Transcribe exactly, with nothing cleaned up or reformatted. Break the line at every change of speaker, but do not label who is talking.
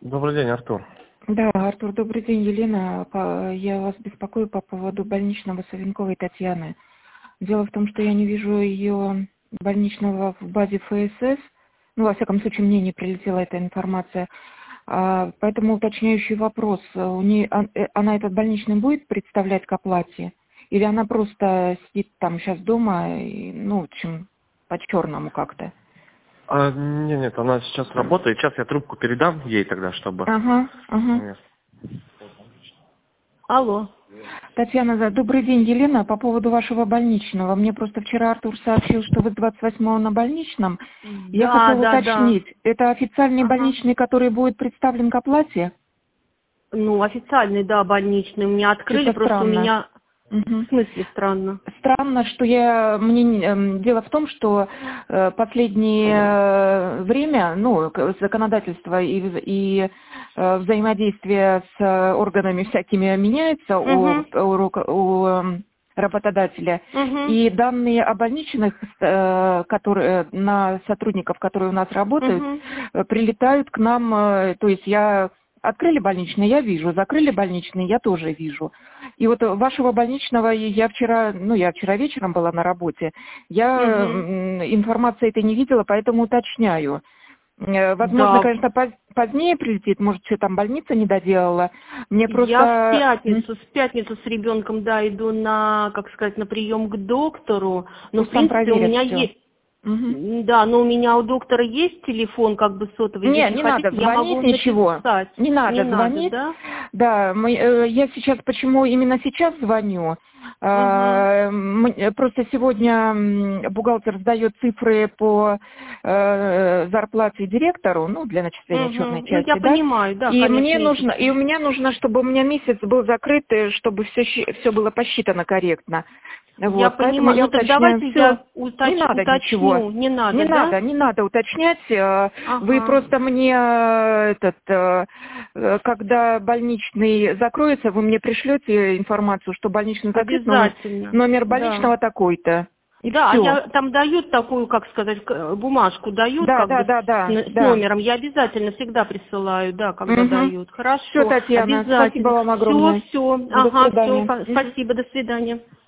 Добрый день, Артур.
Да, Артур, добрый день, Елена. По- Я вас беспокою по поводу больничного Савенковой Татьяны. Дело в том, что я не вижу ее больничного в базе ФСС. Ну, во всяком случае, мне не прилетела эта информация. А, Поэтому уточняющий вопрос. У нее, а- э, она этот больничный будет представлять к оплате? Или она просто сидит там сейчас дома, и, ну, в общем, по-черному как-то?
А, нет, нет, она сейчас работает. Сейчас я трубку передам ей тогда, чтобы...
Ага, ага.
Нет.
Алло.
Татьяна, да, добрый день, Елена. По поводу вашего больничного. Мне просто вчера Артур сообщил, что вы с двадцать восьмого на больничном. Я
Да,
хотела
да, да.
уточнить, это официальный
Ага.
больничный, который будет представлен к оплате?
Ну, официальный, да, больничный. Мне открыли,
Что-то
просто у
странно.
меня... В
Мгм.
смысле странно?
Странно, что я... Мне, не- эм, дело в том, что э, последнее э, время, ну, к- законодательство и, вз- и э, взаимодействие с э, органами всякими меняется у,
Угу.
у руко- у, эм, работодателя.
Угу.
И данные о больничных, э, которые, на сотрудников, которые у нас работают,
Угу.
э, прилетают к нам, э, то есть я... Открыли больничный, я вижу, закрыли больничный, я тоже вижу. И вот вашего больничного я вчера, ну я вчера вечером была на работе, я
Угу.
м, информации этой не видела, поэтому уточняю. Э, Возможно,
Да.
конечно, поз- позднее прилетит, может, что там больница не доделала. Мне
Я в
просто... м,
пятницу, в пятницу с ребенком, да, иду на, как сказать, на прием к доктору. Но, в
Пусть там
принципе, у
проверят
меня
все.
есть... Да, но у меня у доктора есть телефон, как бы сотовый.
Не,
Если
не надо
хотите, я
звонить,
могу
ничего.
написать.
Не
Не
надо
надо,
звонить.
да?
Да, мы, э, я сейчас, почему именно сейчас звоню?
Угу.
А, м- э, Просто сегодня м, бухгалтер сдает цифры по э, зарплате директору, ну, для начисления черной
Угу. Ну, я
части, да?
понимаю, да,
И
конец
мне нужно, и
месяца.
у меня нужно, чтобы у меня месяц был закрыт, э, чтобы все, все было посчитано корректно.
Я
Вот, поэтому
понимаю.
я
Ну, так
уточняю
давайте
все.
я
Не
уточ-
надо ничего.
уточню. Не
Не
надо, да?
надо, не надо уточнять. э, Вы
Ага.
просто мне э, этот, э, э, когда больничный закроется, вы мне пришлете информацию, что больничный закрыт, номер,
Обязательно.
номер
Да.
больничного такой-то. И
Да,
все.
я там дают такую, как сказать, к- бумажку дают,
Да,
как
да,
бы
да,
с,
да,
н- с
да.
номером. Я обязательно всегда присылаю, да, когда
Угу.
дают.
Все,
Хорошо,
Татьяна, спасибо
обязательно.
вам
Все,
огромное.
все.
До
Ага, все.
свидания. Мгм.
Спасибо, до свидания.